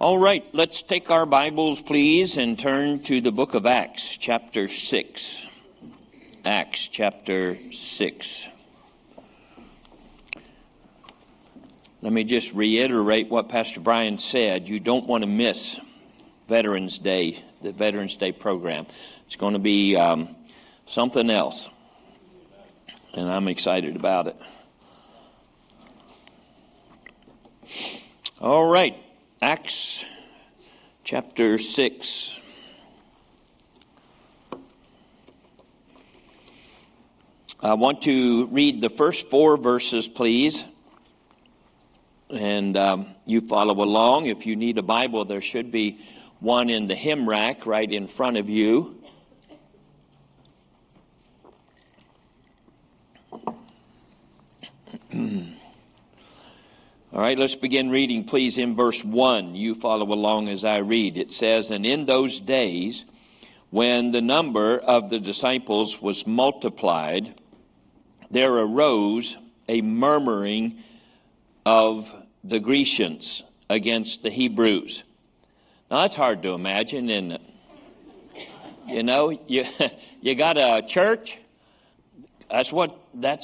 All right, let's take our Bibles, please, and turn to the book of Acts, chapter 6. Acts, chapter 6. Let me just reiterate what Pastor Brian said. You don't want to miss Veterans Day, the Veterans Day program. It's going to be something else, and I'm excited about it. All right, Acts chapter 6. I want to read the first 4 verses, please. And you follow along. If you need a Bible, there should be one in the hymn rack right in front of you. All right, let's begin reading, please, in verse 1. You follow along as I read. It says, "And in those days, when the number of the disciples was multiplied, there arose a murmuring of the Grecians against the Hebrews." Now, that's hard to imagine, isn't it? You know, you got a church. That's what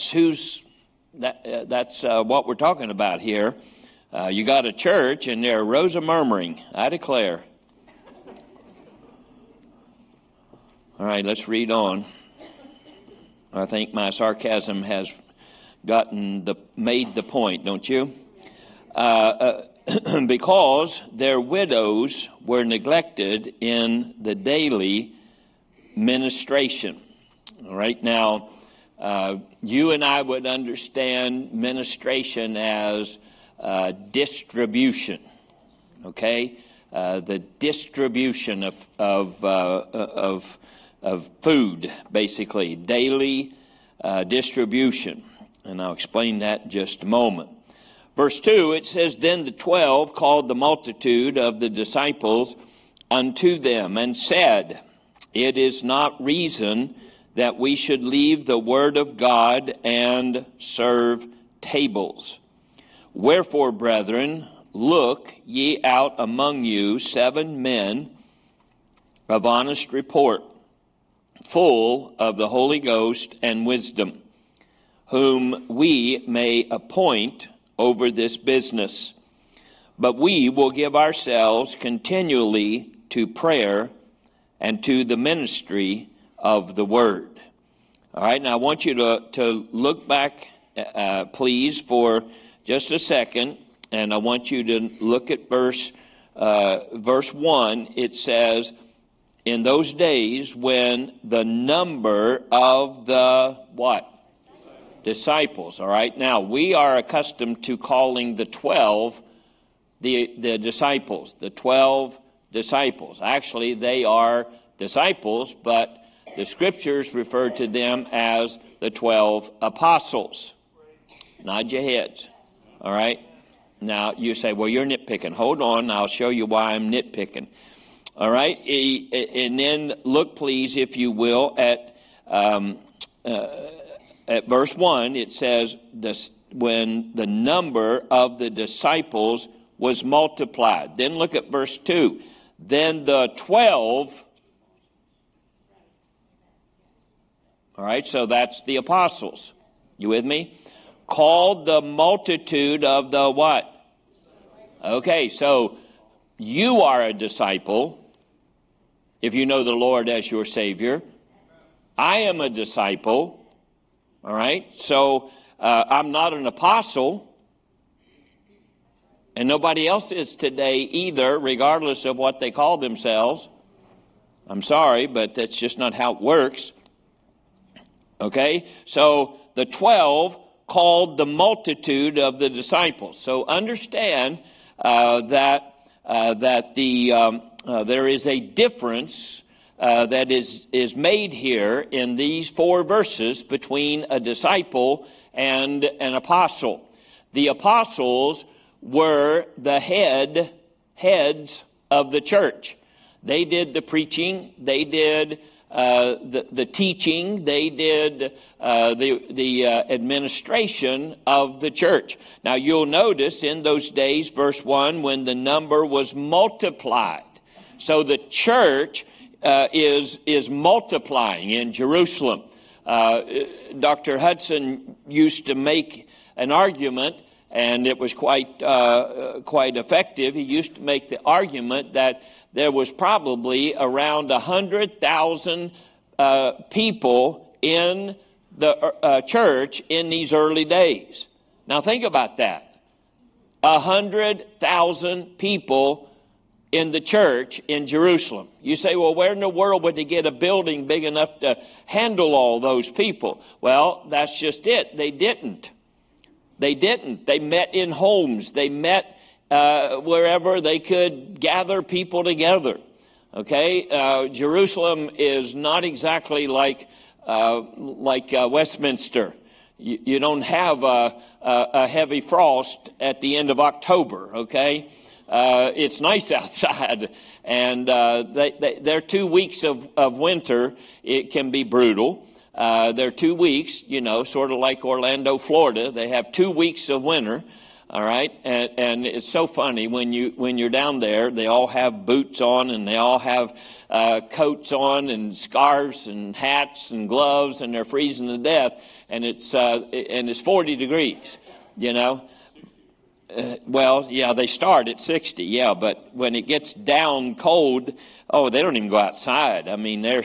we're talking about here. You got a church, and there arose a murmuring. I declare. All right, let's read on. I think my sarcasm has made the point, don't you? Because their widows were neglected in the daily ministration. All right, now, you and I would understand ministration as distribution, okay? The distribution of food, basically, daily distribution. And I'll explain that in just a moment. Verse 2, it says, "Then the 12 called the multitude of the disciples unto them, and said, It is not reason that we should leave the word of God and serve tables. Wherefore, brethren, look ye out among you 7 men of honest report, full of the Holy Ghost and wisdom, whom we may appoint over this business. But we will give ourselves continually to prayer and to the ministry of the word." All right, now I want you to look back, please, for just a second, and I want you to look at verse 1. It says, "In those days when the number of the" what? Disciples. All right, now we are accustomed to calling the 12 the disciples, the 12 disciples. Actually, they are disciples, but the scriptures refer to them as the 12 apostles. Nod your heads. All right, now you say, "Well, you're nitpicking." Hold on, I'll show you why I'm nitpicking. All right, and then look, please, if you will, at verse 1, it says, when the number of the disciples was multiplied. Then look at verse 2. Then the 12, all right, so that's the apostles. You with me? Called the multitude of the what? Okay, so you are a disciple if you know the Lord as your Savior. I am a disciple. All right, so I'm not an apostle, and nobody else is today either, regardless of what they call themselves. I'm sorry, but that's just not how it works. Okay, so the 12 called the multitude of the disciples. So understand that there is a difference that is made here in these 4 verses between a disciple and an apostle. The apostles were the heads of the church. They did the preaching. They did the teaching. They did the administration of the church. Now, you'll notice in those days, verse 1, when the number was multiplied. So the church is multiplying in Jerusalem. Dr. Hudson used to make an argument, and it was quite effective. He used to make the argument that there was probably around 100,000 people in the church in these early days. Now think about that. 100,000 people in the church in Jerusalem. You say, well, where in the world would they get a building big enough to handle all those people? Well, that's just it. They didn't. They met in homes. They met wherever they could gather people together. Okay? Jerusalem is not exactly like Westminster. You don't have a heavy frost at the end of October, okay? It's nice outside, and their 2 weeks of winter, it can be brutal. They're 2 weeks, sort of like Orlando, Florida. They have 2 weeks of winter, all right? And it's so funny when you're down there, they all have boots on, and they all have coats on, and scarves, and hats, and gloves, and they're freezing to death, and it's 40 degrees, Well, yeah, they start at 60, yeah, but when it gets down cold, they don't even go outside. I mean, they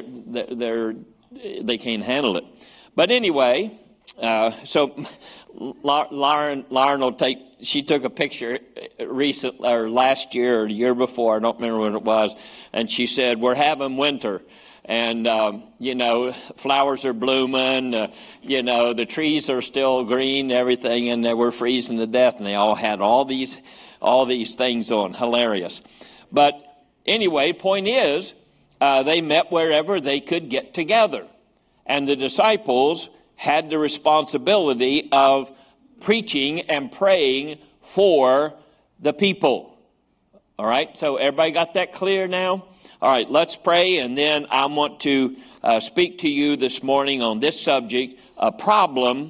can't handle it. But anyway, so Lauren will she took a picture last year or the year before, I don't remember when it was, and she said, we're having winter. And, flowers are blooming, the trees are still green, everything, and they were freezing to death, and they all had all these things on. Hilarious. But anyway, point is, they met wherever they could get together. And the disciples had the responsibility of preaching and praying for the people. All right, so everybody got that clear now? All right, let's pray, and then I want to speak to you this morning on this subject, a problem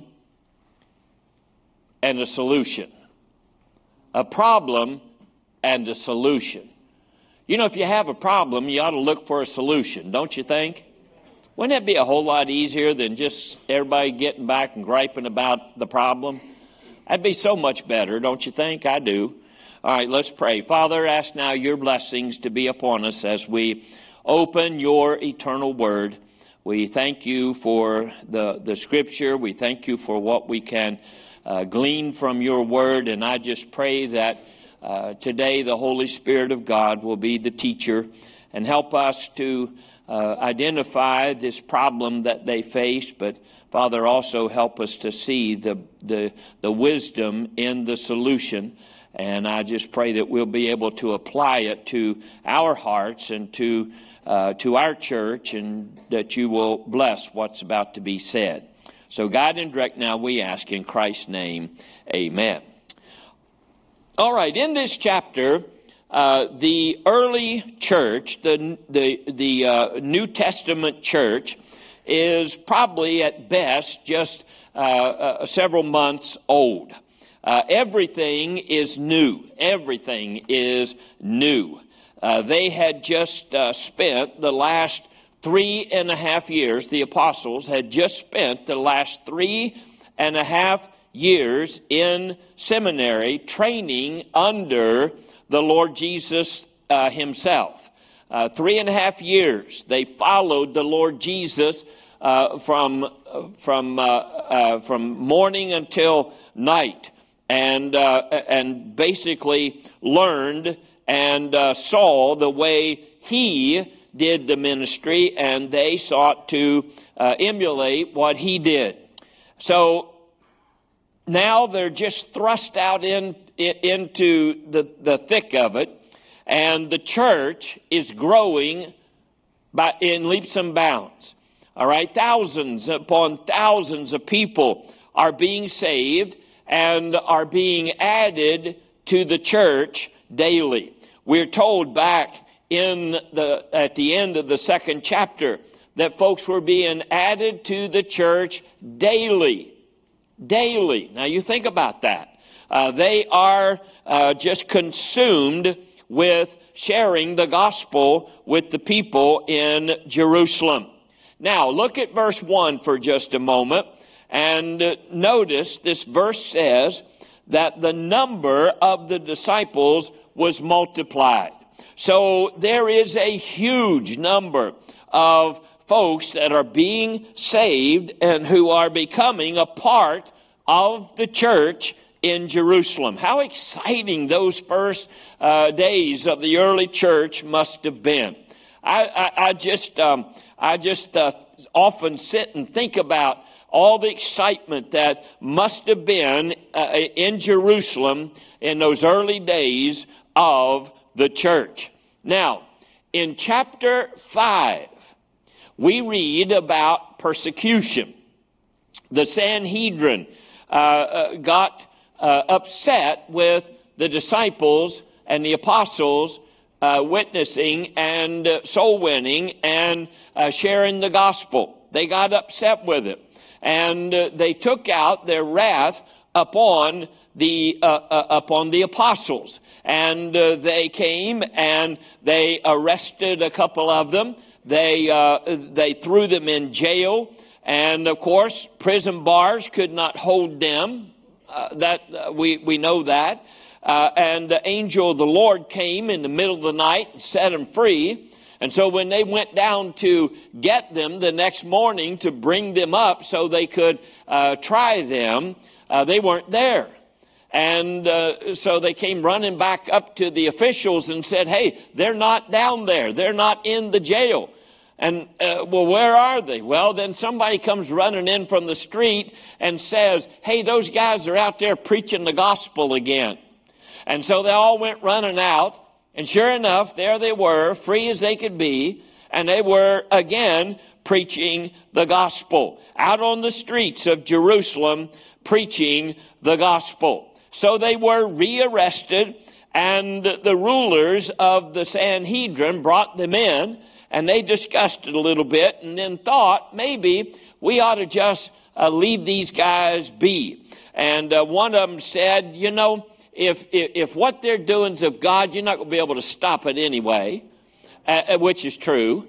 and a solution. A problem and a solution. If you have a problem, you ought to look for a solution, don't you think? Wouldn't that be a whole lot easier than just everybody getting back and griping about the problem? That'd be so much better, don't you think? I do. All right, let's pray. Father, ask now your blessings to be upon us as we open your eternal word. We thank you for the scripture. We thank you for what we can glean from your word. And I just pray that today the Holy Spirit of God will be the teacher and help us to identify this problem that they face. But Father, also help us to see the wisdom in the solution. And I just pray that we'll be able to apply it to our hearts and to our church, and that you will bless what's about to be said. So guide and direct now, we ask in Christ's name, amen. All right, in this chapter, the early church, the New Testament church, is probably at best just several months old. Everything is new. Everything is new. They had just spent the last 3.5 years, the apostles had just spent the last 3.5 years in seminary training under the Lord Jesus himself. 3.5 years. They followed the Lord Jesus from morning until night. And basically learned and saw the way he did the ministry, and they sought to emulate what he did. So now they're just thrust out into the thick of it, and the church is growing in leaps and bounds. All right, thousands upon thousands of people are being saved and are being added to the church daily. We're told back at the end of the second chapter that folks were being added to the church daily. Daily. Now you think about that. They are just consumed with sharing the gospel with the people in Jerusalem. Now look at verse 1 for just a moment, and notice this verse says that the number of the disciples was multiplied. So there is a huge number of folks that are being saved and who are becoming a part of the church in Jerusalem. How exciting those first days of the early church must have been. I just often sit and think about all the excitement that must have been in Jerusalem in those early days of the church. Now, in chapter 5, we read about persecution. The Sanhedrin got upset with the disciples and the apostles witnessing and soul winning and sharing the gospel. They got upset with it, and they took out their wrath upon the apostles. And they came and they arrested a couple of them. They threw them in jail, and of course, prison bars could not hold them. We know that. And the angel of the Lord came in the middle of the night and set them free. And so when they went down to get them the next morning to bring them up so they could try them, they weren't there. And so they came running back up to the officials and said, hey, they're not down there. They're not in the jail. And, well, where are they? Well, then somebody comes running in from the street and says, hey, those guys are out there preaching the gospel again. And so they all went running out. And sure enough, there they were, free as they could be. And they were, again, preaching the gospel out on the streets of Jerusalem, preaching the gospel. So they were rearrested, and the rulers of the Sanhedrin brought them in, and they discussed it a little bit and then thought maybe we ought to just leave these guys be. And one of them said, you know, if what they're doing is of God, you're not going to be able to stop it anyway, which is true.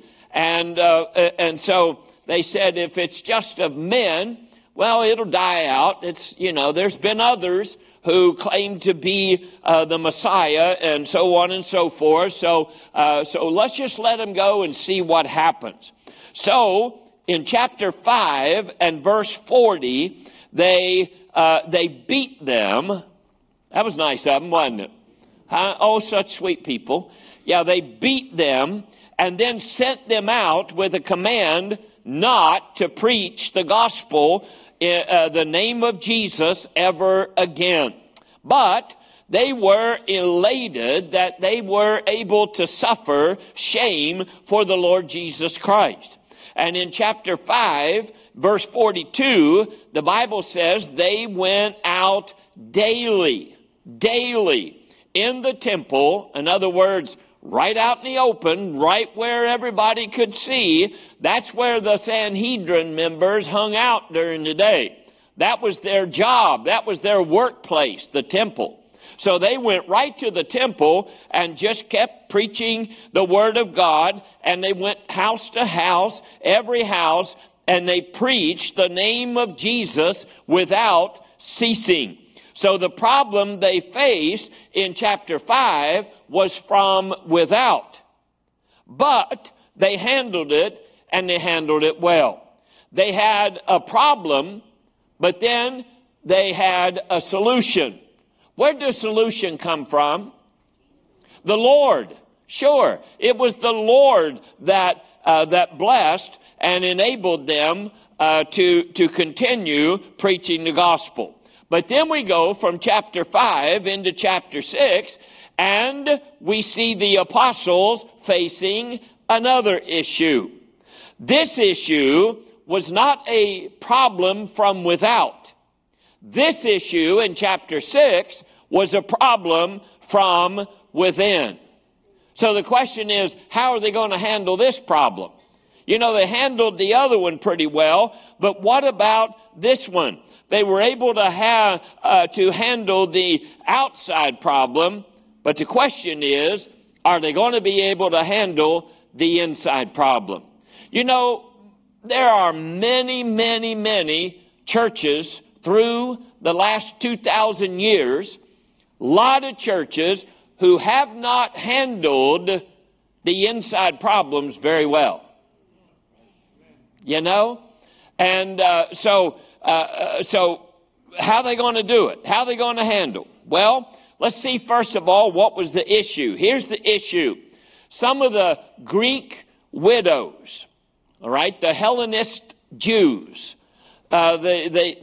And so they said, if it's just of men, well, it'll die out. It's, you know, there's been others who claim to be the Messiah and so on and so forth. So let's just let them go and see what happens. So in chapter 5 and verse 40, they beat them. That was nice of them, wasn't it? Huh? Oh, such sweet people. Yeah, they beat them and then sent them out with a command not to preach the gospel the name of Jesus ever again. But they were elated that they were able to suffer shame for the Lord Jesus Christ. And in chapter 5, verse 42, the Bible says they went out daily in the temple. In other words, right out in the open, right where everybody could see. That's where the Sanhedrin members hung out during the day. That was their job. That was their workplace, the temple. So they went right to the temple and just kept preaching the word of God. And they went house to house, every house, and they preached the name of Jesus without ceasing. So the problem they faced in chapter 5 was from without. But they handled it, and they handled it well. They had a problem, but then they had a solution. Where did the solution come from? The Lord. Sure, it was the Lord that blessed and enabled them to continue preaching the gospel. But then we go from chapter 5 into chapter 6, and we see the apostles facing another issue. This issue was not a problem from without. This issue in chapter 6 was a problem from within. So the question is, how are they going to handle this problem? You know, they handled the other one pretty well, but what about this one? They were able to handle the outside problem, but the question is, are they going to be able to handle the inside problem? You know, there are many, many, many churches through the last 2,000 years, a lot of churches who have not handled the inside problems very well. You know? And so how are they going to do it? How are they going to handle? Well, let's see first of all what was the issue. Here's the issue. Some of the Greek widows, all right, the Hellenist Jews, they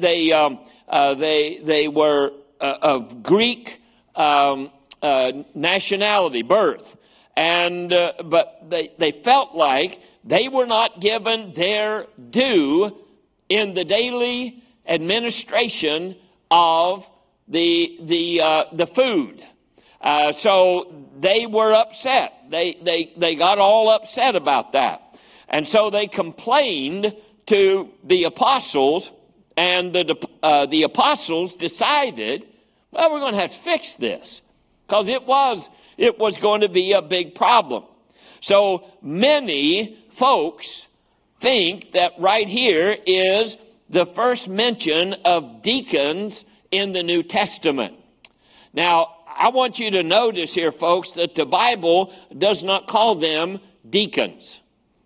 were of Greek nationality, birth, and but they felt like they were not given their due in the daily administration of the food. So they were upset. They got all upset about that. And so they complained to the apostles, and the apostles decided, well, we're going to have to fix this, because it was going to be a big problem. So many folks think that right here is the first mention of deacons in the New Testament. Now, I want you to notice here, folks, that the Bible does not call them deacons.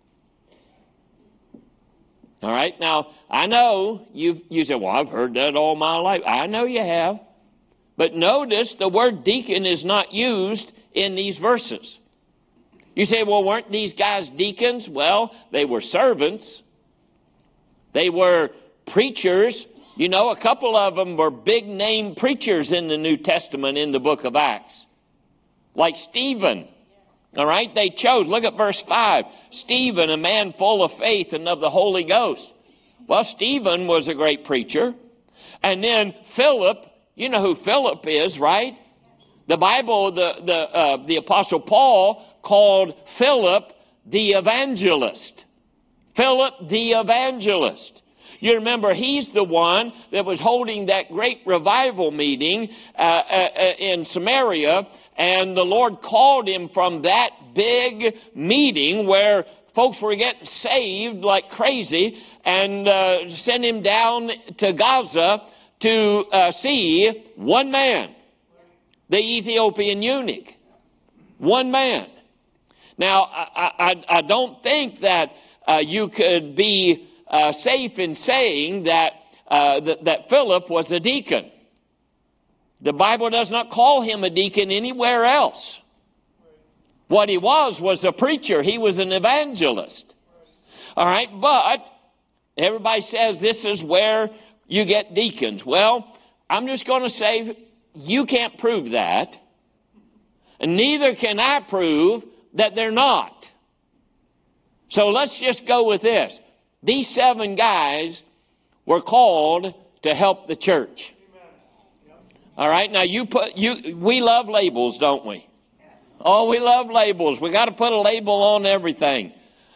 All right, now, I know you say, well, I've heard that all my life. I know you have. But notice the word deacon is not used in these verses. You say, well, weren't these guys deacons? Well, they were servants. They were preachers. You know, a couple of them were big name preachers in the New Testament in the book of Acts. Like Stephen. All right, they chose. Look at verse 5. Stephen, a man full of faith and of the Holy Ghost. Well, Stephen was a great preacher. And then Philip, you know who Philip is, right? The Bible, the Apostle Paul called Philip the evangelist. Philip the evangelist. You remember, he's the one that was holding that great revival meeting in Samaria, and the Lord called him from that big meeting where folks were getting saved like crazy, and sent him down to Gaza to see one man, the Ethiopian eunuch. One man. Now, I don't think that you could be safe in saying that Philip was a deacon. The Bible does not call him a deacon anywhere else. What he was a preacher. He was an evangelist. All right, but everybody says this is where you get deacons. Well, I'm just going to say you can't prove that, and neither can I prove that they're not. So let's just go with this. These 7 guys were called to help the church. All right, now we love labels, don't we? Oh, we love labels. We got to put a label on everything.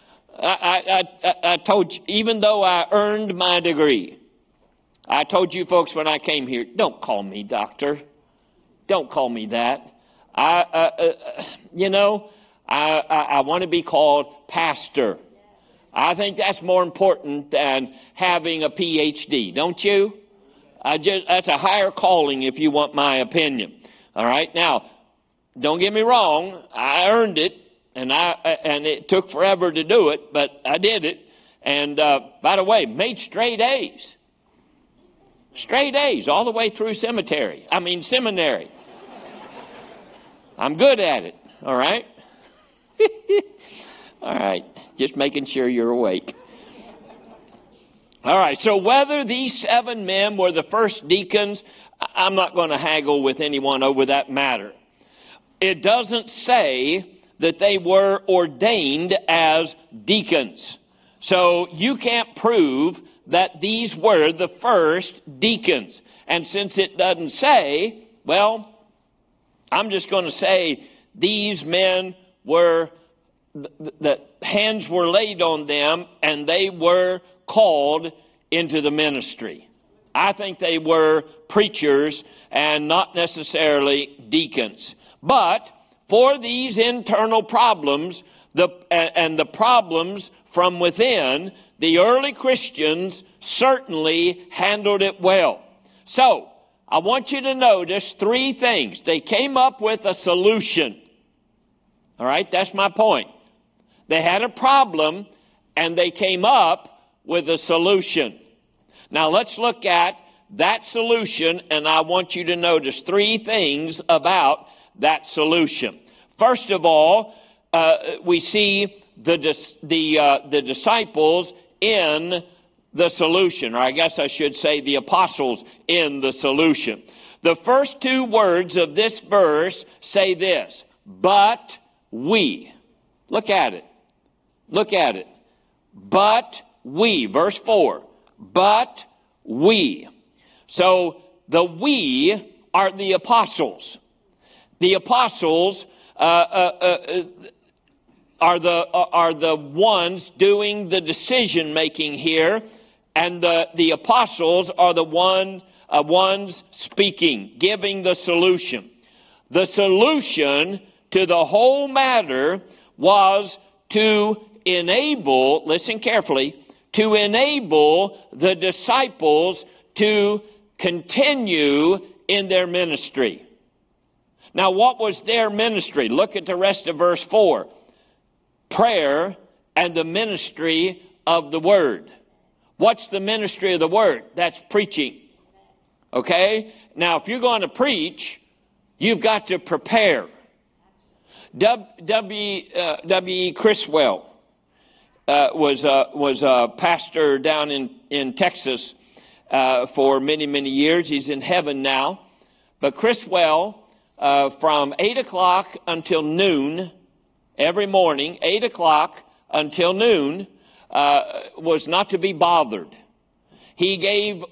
I told you, even though I earned my degree, I told you folks when I came here, don't call me doctor. Don't call me that. I want to be called pastor. I think that's more important than having a PhD, don't you? That's a higher calling if you want my opinion. All right, now, don't get me wrong. I earned it, and it took forever to do it, but I did it. And by the way, made straight A's. Straight A's all the way through seminary. I'm good at it, all right? All right, just making sure you're awake. All right, so whether these 7 men were the first deacons, I'm not going to haggle with anyone over that matter. It doesn't say that they were ordained as deacons. So you can't prove that these were the first deacons. And since it doesn't say, well, I'm just going to say these men the hands were laid on them and they were called into the ministry. I think they were preachers and not necessarily deacons. But for these internal problems and the problems from within, the early Christians certainly handled it well. So, I want you to notice three things. They came up with a solution. All right, that's my point. They had a problem and they came up with a solution. Now let's look at that solution, and I want you to notice three things about that solution. First of all, we see the disciples in the solution, or I guess I should say the apostles in the solution. The first two words of this verse say this: but we. Look at it. Look at it. But we. Verse 4. But we. So the we are the apostles. The apostles are the ones doing the decision making here, and the apostles are the ones speaking, giving the solution. The solution to the whole matter was to enable, listen carefully, to enable the disciples to continue in their ministry. Now, what was their ministry? Look at the rest of verse 4. Prayer and the ministry of the word. What's the ministry of the word? That's preaching. Okay? Now, if you're going to preach, you've got to prepare. W.E. Criswell was a pastor down in Texas for many, many years. He's in heaven now. But Criswell, from 8 o'clock until noon, every morning, 8 o'clock until noon, was not to be bothered. He gave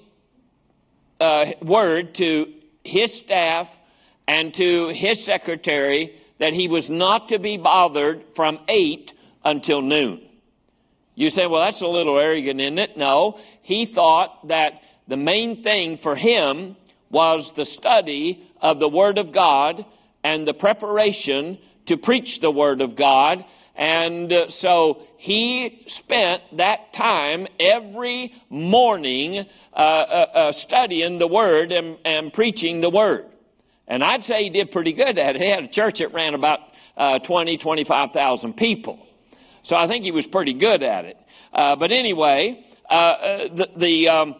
word to his staff and to his secretary that he was not to be bothered from 8 until noon. You say, well, that's a little arrogant, isn't it? No, he thought that the main thing for him was the study of the Word of God and the preparation to preach the Word of God. And so he spent that time every morning studying the Word and preaching the Word. And I'd say he did pretty good at it. He had a church that ran about 25,000 people. So I think he was pretty good at it. But anyway, the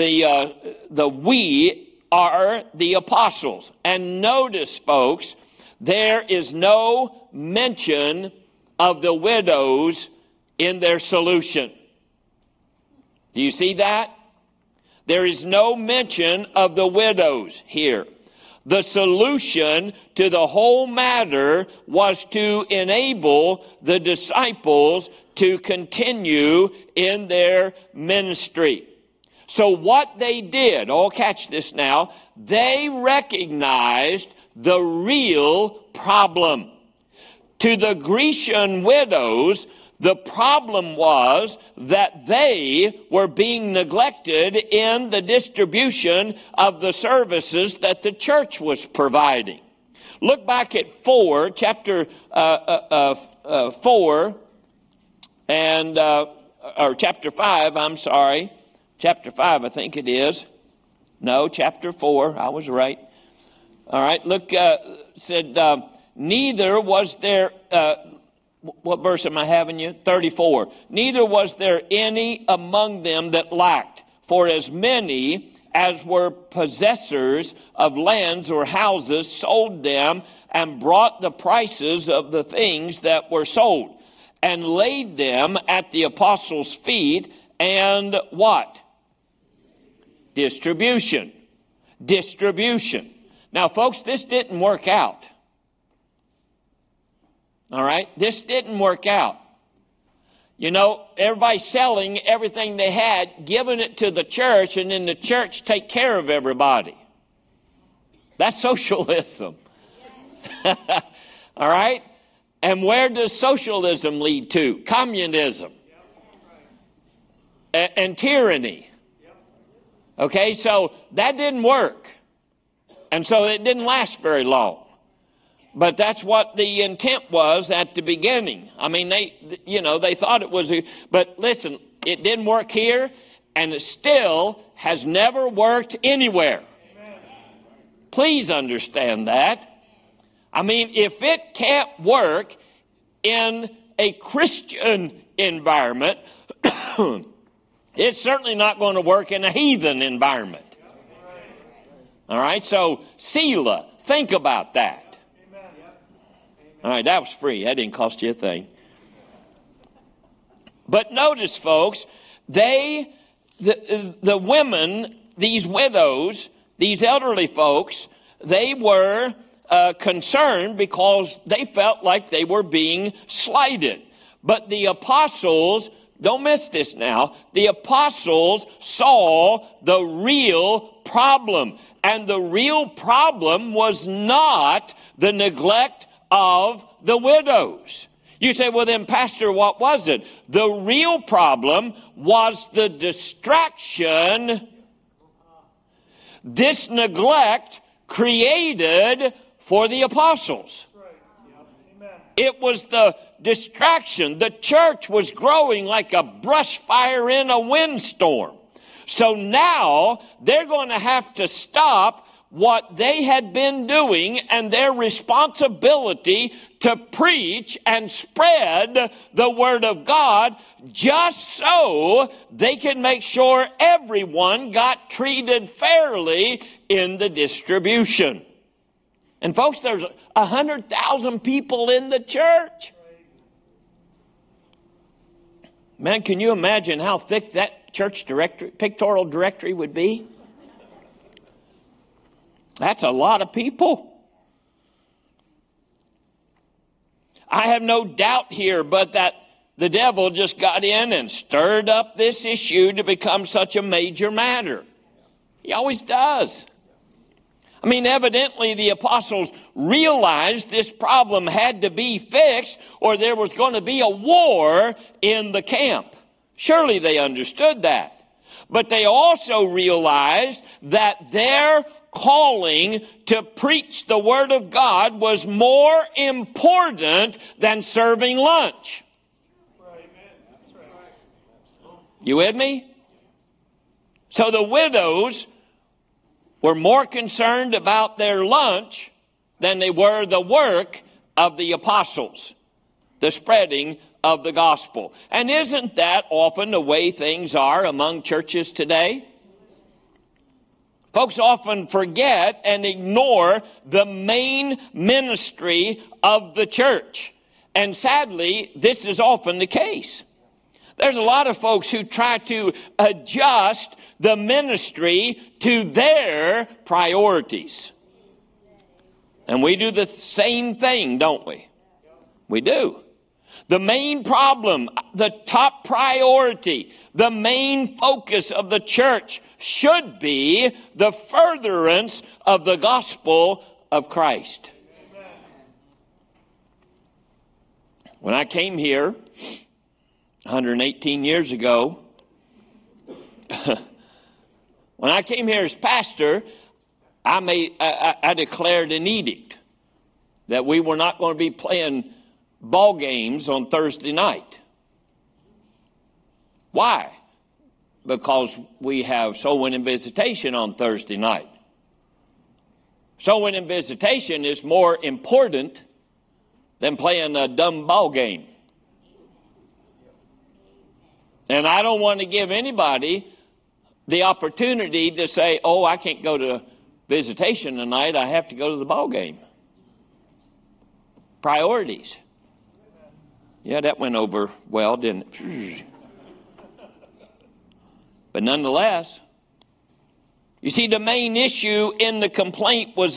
we are the apostles. And notice, folks, there is no mention of the widows in their solution. Do you see that? There is no mention of the widows here. The solution to the whole matter was to enable the disciples to continue in their ministry. So what they did, catch this now, they recognized the real problem. To the Grecian widows, the problem was that they were being neglected in the distribution of the services that the church was providing. Look back at chapter 4, and or chapter 5. I'm sorry, chapter 5. I think it is. No, chapter 4. I was right. All right. Look, said neither was there. What verse am I having you? 34. Neither was there any among them that lacked, for as many as were possessors of lands or houses sold them and brought the prices of the things that were sold and laid them at the apostles' feet. And what? Distribution. Now, folks, this didn't work out. All right? This didn't work out. You know, everybody's selling everything they had, giving it to the church, and then the church take care of everybody. That's socialism. All right? And where does socialism lead to? Communism and tyranny. Okay, so that didn't work. And so it didn't last very long. But that's what the intent was at the beginning. I mean, they thought it was, but listen, it didn't work here, and it still has never worked anywhere. Please understand that. I mean, if it can't work in a Christian environment, it's certainly not going to work in a heathen environment. All right, so Selah, think about that. All right, that was free. That didn't cost you a thing. But notice, folks, the women, these widows, these elderly folks, they were concerned because they felt like they were being slighted. But the apostles, don't miss this now, the apostles saw the real problem. And the real problem was not the neglect of the widows. You say, well then, Pastor, what was it? The real problem was the distraction this neglect created for the apostles. It was the distraction. The church was growing like a brush fire in a windstorm. So now they're going to have to stop what they had been doing and their responsibility to preach and spread the word of God, just so they can make sure everyone got treated fairly in the distribution. And folks, there's 100,000 people in the church. Man, can you imagine how thick that church directory, pictorial directory would be? That's a lot of people. I have no doubt here, but that the devil just got in and stirred up this issue to become such a major matter. He always does. I mean, evidently the apostles realized this problem had to be fixed or there was going to be a war in the camp. Surely they understood that. But they also realized that their calling to preach the word of God was more important than serving lunch. You with me? So the widows were more concerned about their lunch than they were the work of the apostles, the spreading of the gospel. And isn't that often the way things are among churches today? Folks often forget and ignore the main ministry of the church. And sadly, this is often the case. There's a lot of folks who try to adjust the ministry to their priorities. And we do the same thing, don't we? We do. The main problem, the top priority, the main focus of the church should be the furtherance of the gospel of Christ. When I came here 118 years ago, when I came here as pastor, I declared an edict that we were not going to be playing ball games on Thursday night. Why? Because we have soul winning visitation on Thursday night. Soul winning visitation is more important than playing a dumb ball game. And I don't want to give anybody the opportunity to say, oh, I can't go to visitation tonight, I have to go to the ball game. Priorities. Yeah, that went over well, didn't it? But nonetheless, you see, the main issue in the complaint was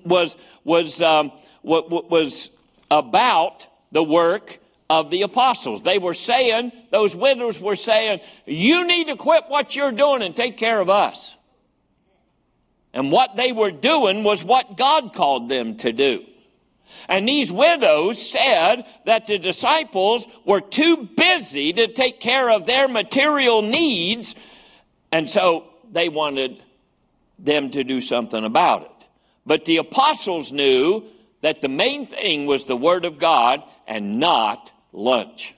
about the work of the apostles. They were saying, those widows were saying, you need to quit what you're doing and take care of us. And what they were doing was what God called them to do. And these widows said that the disciples were too busy to take care of their material needs, and so they wanted them to do something about it. But the apostles knew that the main thing was the Word of God and not lunch.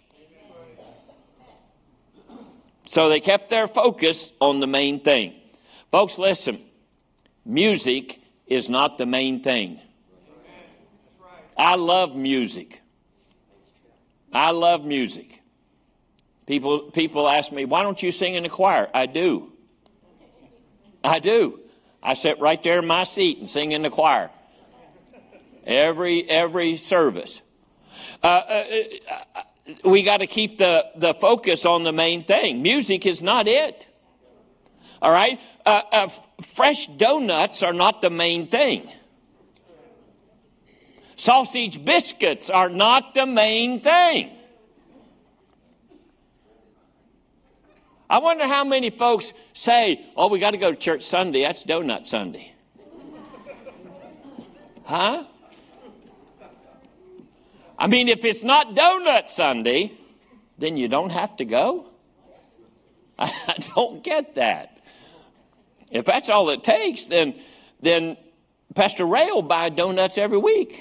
So they kept their focus on the main thing. Folks, listen, music is not the main thing. I love music. I love music. People ask me, why don't you sing in the choir? I do. I do. I sit right there in my seat and sing in the choir. Every service. We got to keep the focus on the main thing. Music is not it. All right? Fresh donuts are not the main thing. Sausage biscuits are not the main thing. I wonder how many folks say, oh, we got to go to church Sunday. That's Donut Sunday. Huh? I mean, if it's not Donut Sunday, then you don't have to go. I don't get that. If that's all it takes, then Pastor Ray will buy donuts every week.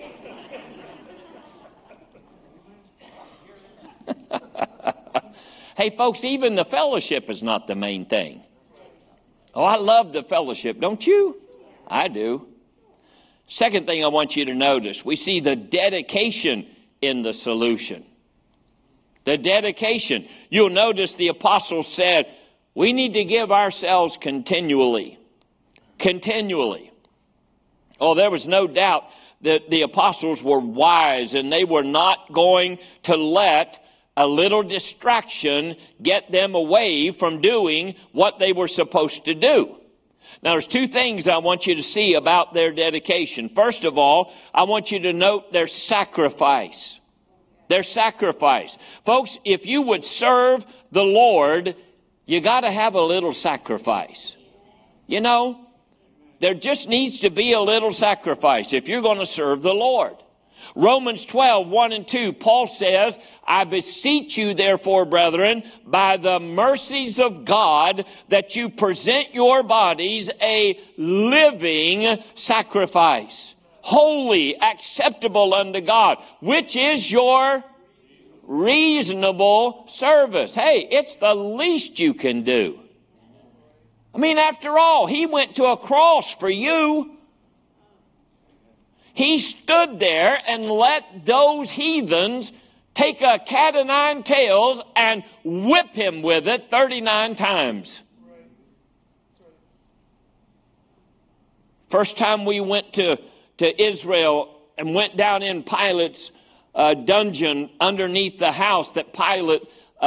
Hey, folks, even the fellowship is not the main thing. Oh, I love the fellowship, don't you? I do. Second thing I want you to notice, we see the dedication in the solution. The dedication. You'll notice the apostles said, we need to give ourselves continually. Continually. Oh, there was no doubt that the apostles were wise, and they were not going to let a little distraction get them away from doing what they were supposed to do. Now, there's two things I want you to see about their dedication. First of all, I want you to note their sacrifice. Their sacrifice. Folks, if you would serve the Lord, you got to have a little sacrifice. You know, there just needs to be a little sacrifice if you're going to serve the Lord. Romans 12, 1 and 2, Paul says, I beseech you, therefore, brethren, by the mercies of God, that you present your bodies a living sacrifice, holy, acceptable unto God, which is your reasonable service. Hey, it's the least you can do. I mean, after all, he went to a cross for you. He stood there and let those heathens take a cat o' nine tails and whip him with it 39 times. First time we went to Israel and went down in Pilate's dungeon underneath the house that Pilate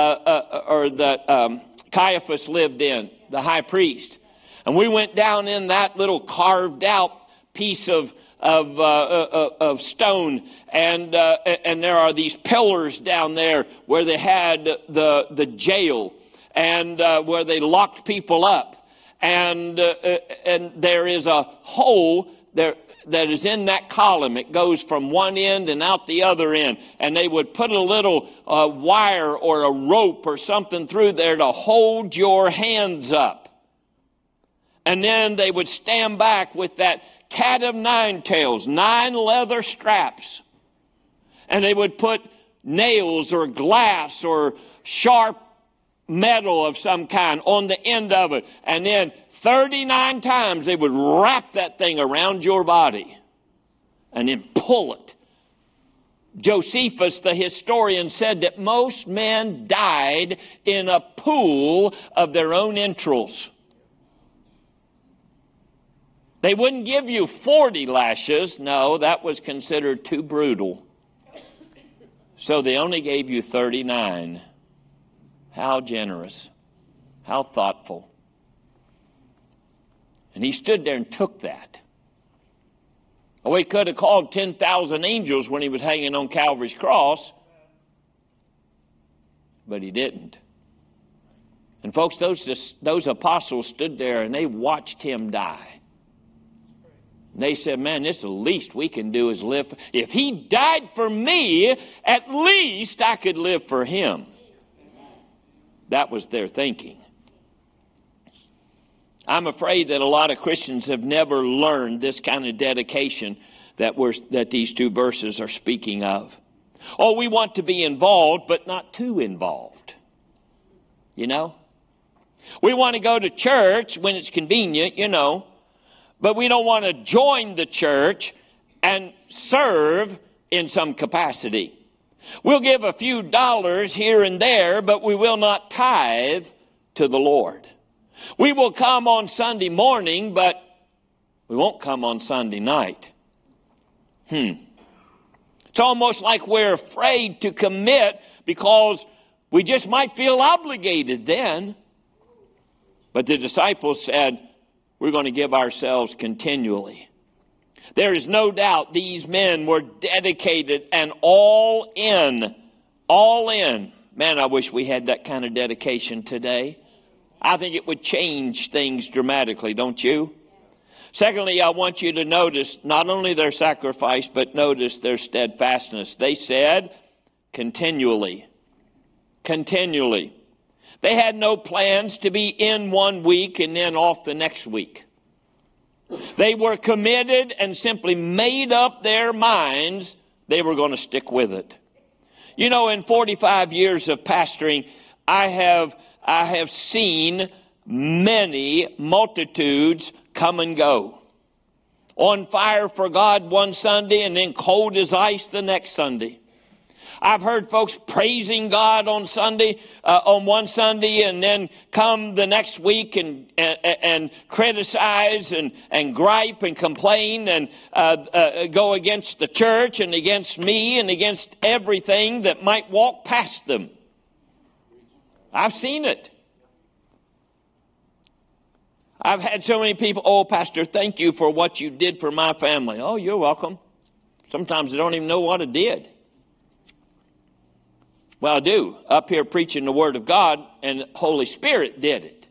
Caiaphas lived in, the high priest. And we went down in that little carved out piece of stone, and there are these pillars down there where they had the jail, and where they locked people up, and there is a hole there that is in that column. It goes from one end and out the other end, and they would put a little wire or a rope or something through there to hold your hands up, and then they would stand back with that cat of nine tails, 9 leather straps, and they would put nails or glass or sharp metal of some kind on the end of it, and then 39 times they would wrap that thing around your body and then pull it. Josephus, the historian, said that most men died in a pool of their own entrails. They wouldn't give you 40 lashes. No, that was considered too brutal. So they only gave you 39. How generous. How thoughtful. And he stood there and took that. Oh, he could have called 10,000 angels when he was hanging on Calvary's cross. But he didn't. And folks, those apostles stood there and they watched him die. And they said, man, this is the least we can do is live. If he died for me, at least I could live for him. That was their thinking. I'm afraid that a lot of Christians have never learned this kind of dedication that these two verses are speaking of. Oh, we want to be involved, but not too involved. You know? We want to go to church when it's convenient, you know, but we don't want to join the church and serve in some capacity. We'll give a few dollars here and there, but we will not tithe to the Lord. We will come on Sunday morning, but we won't come on Sunday night. It's almost like we're afraid to commit because we just might feel obligated then. But the disciples said, we're going to give ourselves continually. There is no doubt these men were dedicated and all in. All in. Man, I wish we had that kind of dedication today. I think it would change things dramatically, don't you? Secondly, I want you to notice not only their sacrifice, but notice their steadfastness. They said, continually. Continually. They had no plans to be in one week and then off the next week. They were committed and simply made up their minds they were going to stick with it. You know, in 45 years of pastoring, I have seen many multitudes come and go. On fire for God one Sunday and then cold as ice the next Sunday. I've heard folks praising God on Sunday, on one Sunday, and then come the next week and criticize and gripe and complain and go against the church and against me and against everything that might walk past them. I've seen it. I've had so many people, oh, Pastor, thank you for what you did for my family. Oh, you're welcome. Sometimes they don't even know what I did. Well, I do. Up here preaching the Word of God, and the Holy Spirit did it.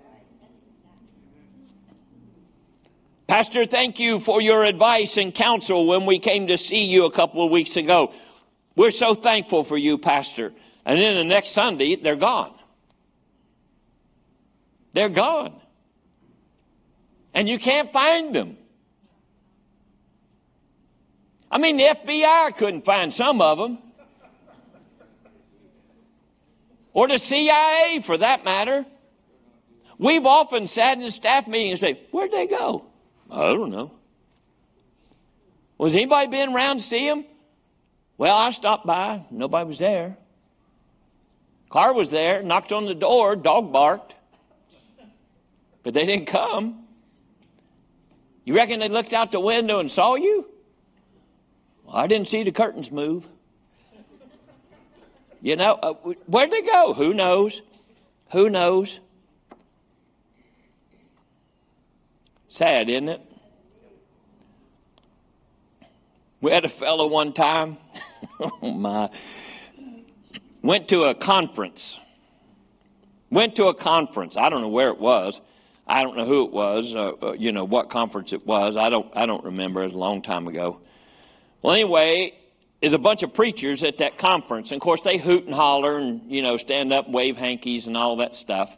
Pastor, thank you for your advice and counsel when we came to see you a couple of weeks ago. We're so thankful for you, Pastor. And then the next Sunday, they're gone. They're gone. And you can't find them. I mean, the FBI couldn't find some of them. Or the CIA, for that matter. We've often sat in a staff meeting and say, where'd they go? I don't know. Was anybody been around to see them? Well, I stopped by. Nobody was there. Car was there, knocked on the door, dog barked. But they didn't come. You reckon they looked out the window and saw you? Well, I didn't see the curtains move. You know, where'd they go? Who knows? Who knows? Sad, isn't it? We had a fellow one time, oh my, went to a conference. I don't know where it was. I don't know who it was, what conference it was. I don't remember. It was a long time ago. Well, anyway, there's a bunch of preachers at that conference. And, of course, they hoot and holler and, stand up and wave hankies and all that stuff.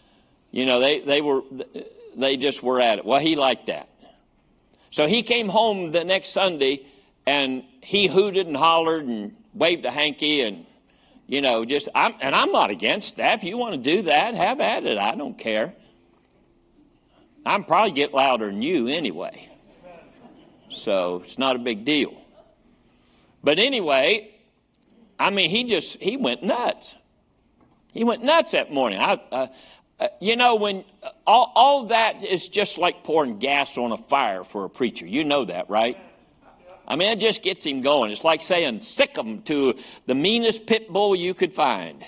They just were at it. Well, he liked that. So he came home the next Sunday and he hooted and hollered and waved a hanky and, I'm not against that. If you want to do that, have at it. I don't care. I'm probably get louder than you anyway. So it's not a big deal. But anyway, I mean, he went nuts. He went nuts that morning. When all that is just like pouring gas on a fire for a preacher. You know that, right? I mean, it just gets him going. It's like saying sick 'em to the meanest pit bull you could find.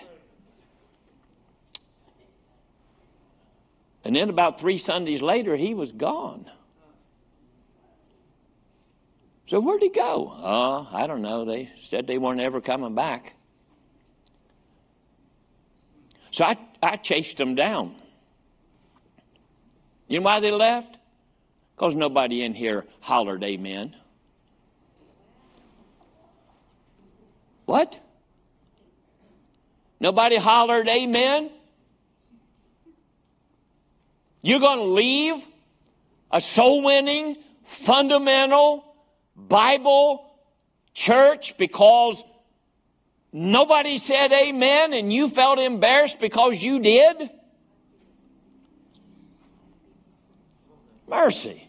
And then about 3 Sundays later, he was gone. So where'd he go? Oh, I don't know. They said they weren't ever coming back. So I chased them down. You know why they left? Because nobody in here hollered amen. What? Nobody hollered amen? You're going to leave a soul-winning, fundamental, Bible church because nobody said amen and you felt embarrassed because you did? Mercy.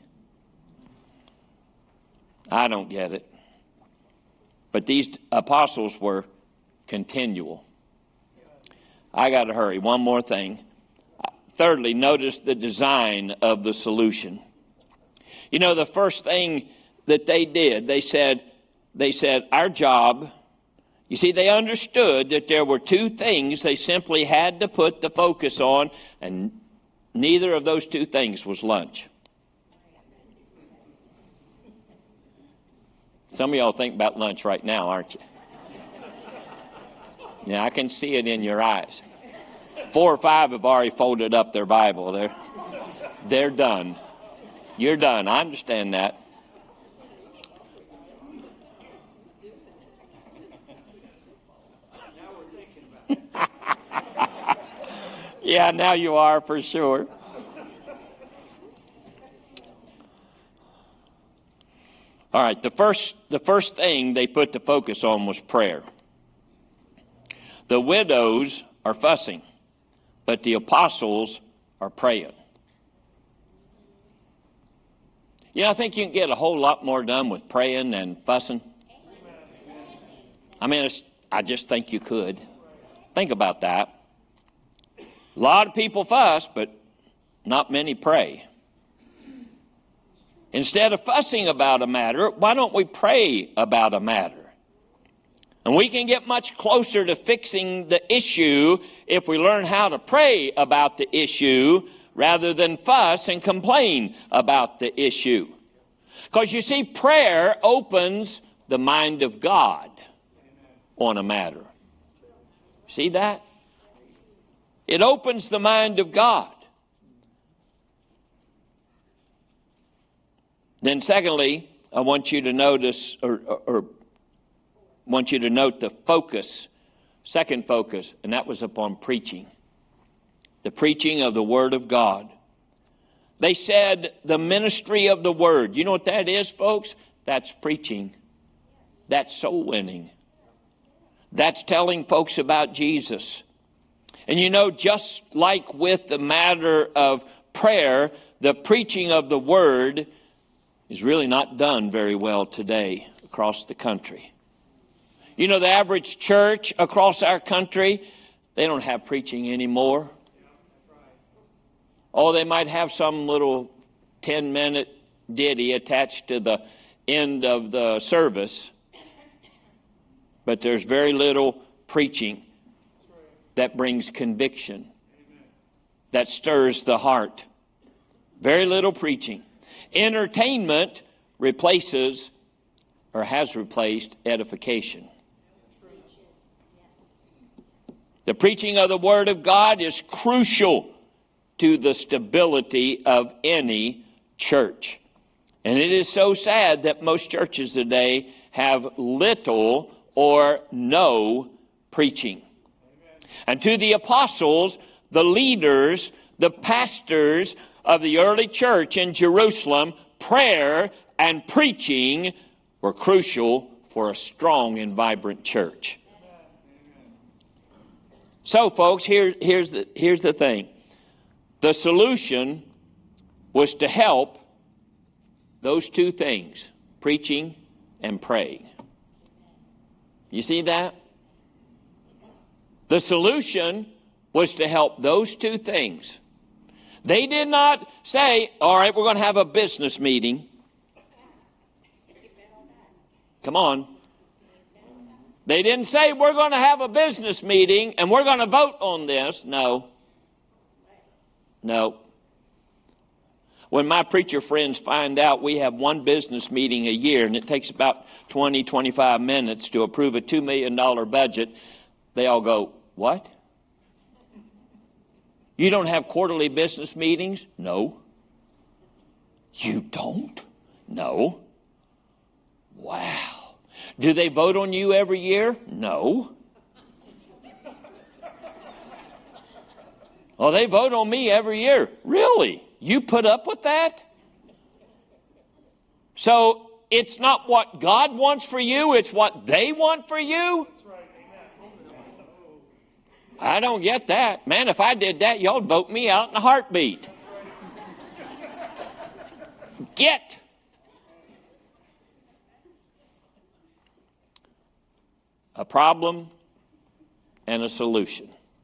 I don't get it. But these apostles were continual. I got to hurry. One more thing. Thirdly, notice the design of the solution. You know, the first thing that they did, they said, our job, you see, they understood that there were two things they simply had to put the focus on, and neither of those two things was lunch. Some of y'all think about lunch right now, aren't you? Yeah, I can see it in your eyes. 4 or 5 have already folded up their Bible. They're done. You're done. I understand that. Yeah, now you are for sure. All right, the first thing they put the focus on was prayer. The widows are fussing, but the apostles are praying. You know, I think you can get a whole lot more done with praying than fussing. I mean, I just think you could. Think about that. A lot of people fuss, but not many pray. Instead of fussing about a matter, why don't we pray about a matter? And we can get much closer to fixing the issue if we learn how to pray about the issue rather than fuss and complain about the issue. Because you see, prayer opens the mind of God on a matter. See that? It opens the mind of God. Then secondly, I want you to notice or want you to note the focus, second focus, and that was upon preaching. The preaching of the Word of God. They said the ministry of the Word. You know what that is, folks? That's preaching. That's soul winning. That's telling folks about Jesus. And you know, just like with the matter of prayer, the preaching of the Word is really not done very well today across the country. You know, the average church across our country, they don't have preaching anymore. Oh, they might have some little 10-minute ditty attached to the end of the service, but there's very little preaching that brings conviction, that stirs the heart. Very little preaching. Entertainment replaces or has replaced edification. The preaching of the Word of God is crucial to the stability of any church. And it is so sad that most churches today have little or no preaching. And to the apostles, the leaders, the pastors of the early church in Jerusalem, prayer and preaching were crucial for a strong and vibrant church. So, folks, here's the thing. The solution was to help those two things, preaching and praying. You see that? The solution was to help those two things. They did not say, all right, we're going to have a business meeting. Come on. They didn't say, we're going to have a business meeting and we're going to vote on this. No. When my preacher friends find out we have one business meeting a year and it takes about 20, 25 minutes to approve a $2 million budget, they all go, what? You don't have quarterly business meetings? No. You don't? No. Wow. Do they vote on you every year? No. Oh, they vote on me every year. Really? You put up with that? So it's not what God wants for you, it's what they want for you? I don't get that. Man, if I did that, y'all vote me out in a heartbeat. Get. A problem and a solution.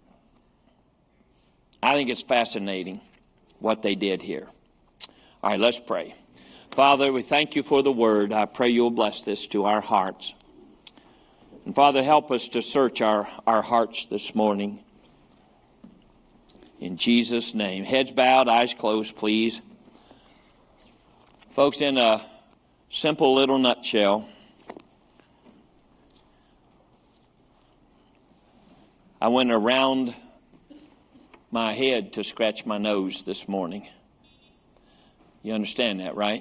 I think it's fascinating what they did here. All right, let's pray. Father, we thank you for the word. I pray you'll bless this to our hearts. And Father, help us to search our hearts this morning. In Jesus' name. Heads bowed, eyes closed, please. Folks, in a simple little nutshell, I went around my head to scratch my nose this morning. You understand that, right?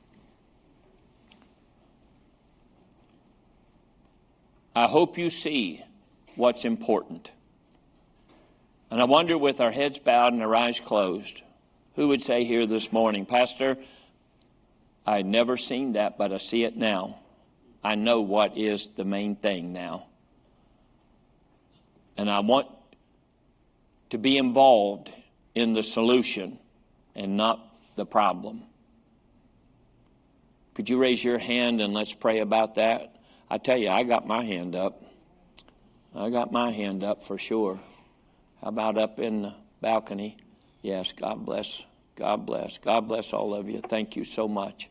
I hope you see what's important. And I wonder, with our heads bowed and our eyes closed, who would say here this morning, Pastor, I'd never seen that, but I see it now. I know what is the main thing now. And I want to be involved in the solution and not the problem. Could you raise your hand and let's pray about that? I tell you, I got my hand up. I got my hand up for sure. How about up in the balcony? Yes, God bless. God bless. God bless all of you. Thank you so much.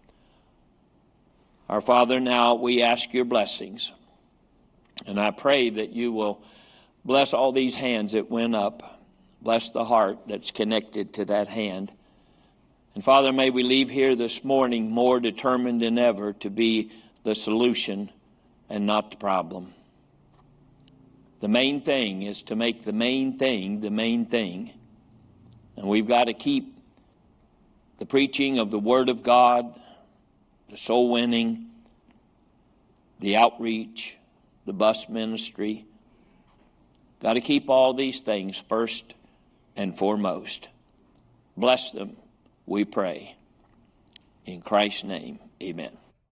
Our Father, now we ask your blessings. And I pray that you will bless all these hands that went up. Bless the heart that's connected to that hand. And Father, may we leave here this morning more determined than ever to be the solution and not the problem. The main thing is to make the main thing the main thing. And we've got to keep the preaching of the Word of God, the soul winning, the outreach, the bus ministry. Got to keep all these things first and foremost. Bless them, we pray. In Christ's name, amen.